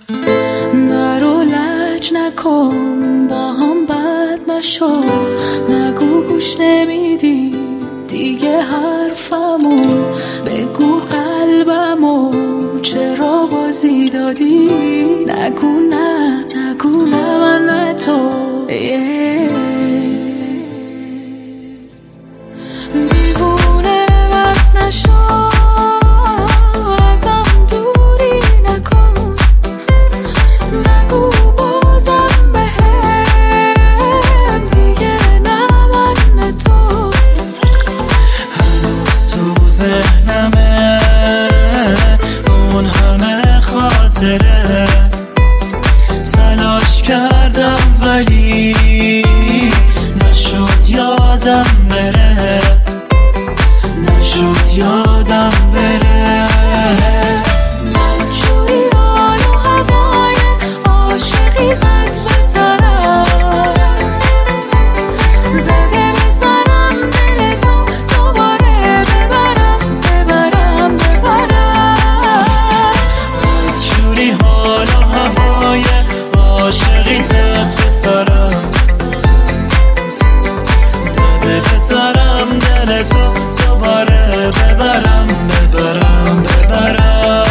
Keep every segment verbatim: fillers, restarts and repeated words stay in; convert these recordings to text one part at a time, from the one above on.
نرو لج نکن با هم بد نشو، نگو گوش نمیدی دیگه حرفمو، بگو قلبمو چرا بازی دادی، نگو نه نگو نه من نه تو yeah. دیوونه من نشو، ازم دوری نکن، نگو بازم بهم دیگه نه من نه تو. هنوز تو ذهنمه اون همه خاطره، تلاش کردم ولی نشد یادم بره، نشد یادم بره. من جوری حال و هوای عاشقی زد به سرم، زده به سرم دل تو دوباره ببرم ببرم ببرم. من جوری حال و هوای عاشقی زد به سرم، زده به سرم دل تو دوباره ببرم ببرم ببرم.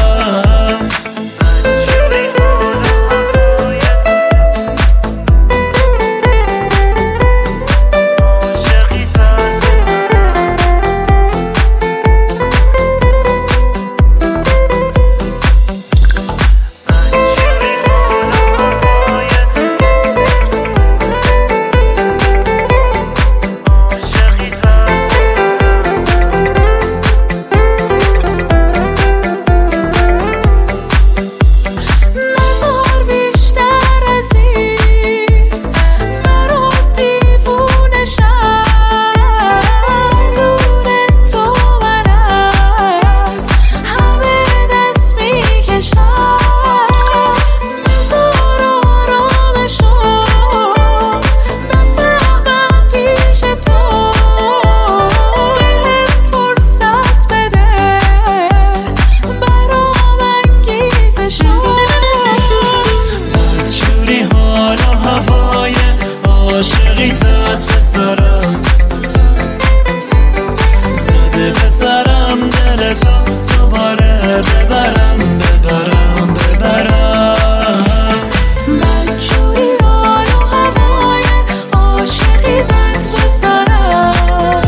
عاشقی زد به سرم، زده به سرم دل تو دوباره ببرم ببرم ببرم. بدجوری حال و هوای عاشقی زد به سرم،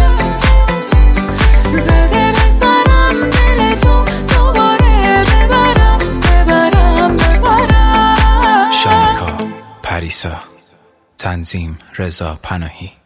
زده به سرم دل تو دوباره ببرم ببرم ببرم. شانکا پریسا، تنظیم رضا پناهی.